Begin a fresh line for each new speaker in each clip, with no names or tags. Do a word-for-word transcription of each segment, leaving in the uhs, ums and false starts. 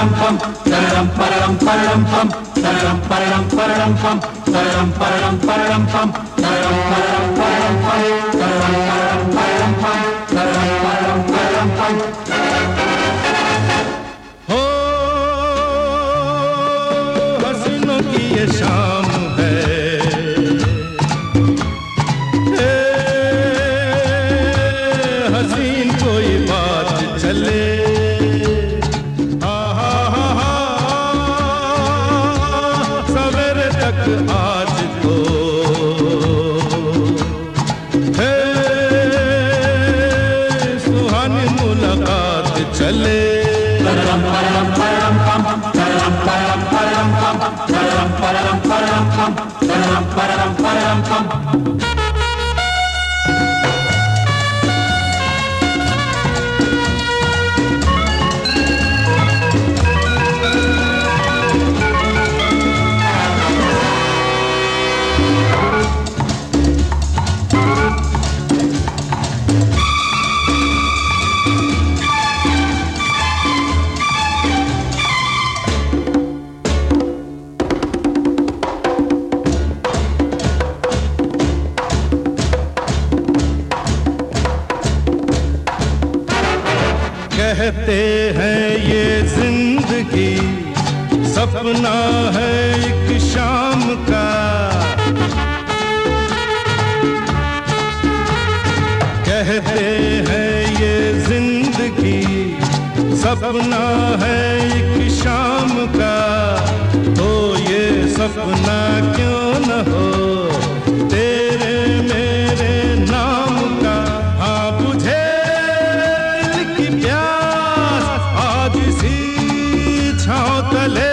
हसीनों की ये शाम है, हसीन कोई बात चले, सवेरे तक आज तो है सुहानी मुलाकात चले। कहते हैं ये जिंदगी सपना है एक शाम का, कहते हैं ये जिंदगी सपना है एक शाम का, तो ये सपना क्यों न हो तेरे मेरे नाम का। हाँ बुझे दिल की प्यास आज सी छाँव तले,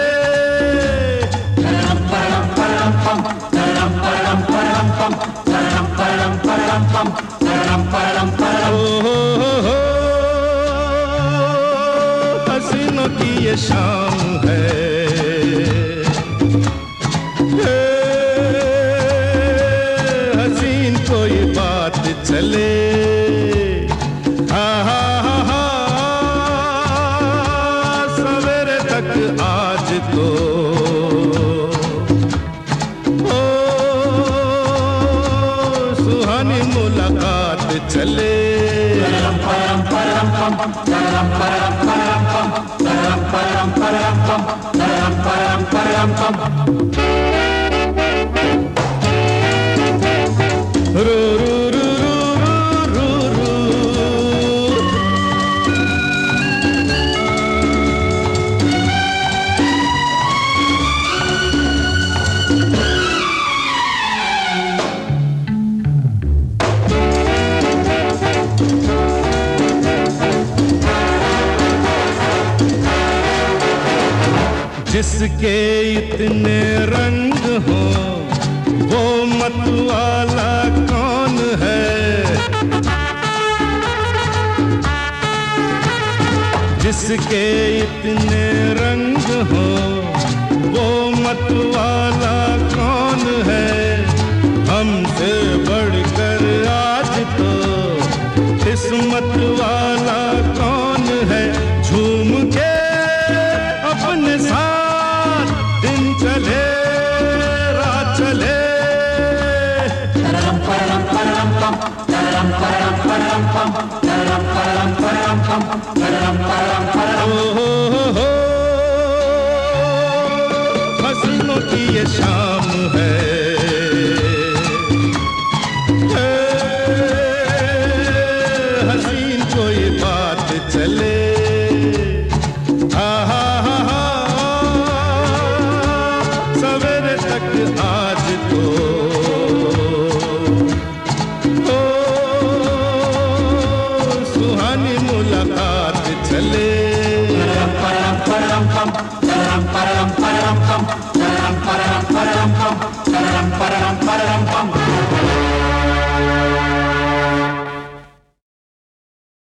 हसीनों की ये शाम है, हसीन कोई बात चले, हा हा हा हा सवेरे तक आज तो ओ सुहानी मुलाकात चले। रू रू रू रू रू रू जिसके इतने रंग हो वो मतवाला कौन है, जिसके इतने रंग हो वो मतवाला कौन है। हमसे बढ़कर आज तो किस्मत वाला कौन है, झूम के अपने साथ दिन चले रात चले, हसीनों की ये शाम है, हसीन कोई बात चले, हा हा हा हा सवेरे तक आज तो ओ सुहानी मुलाकात चले।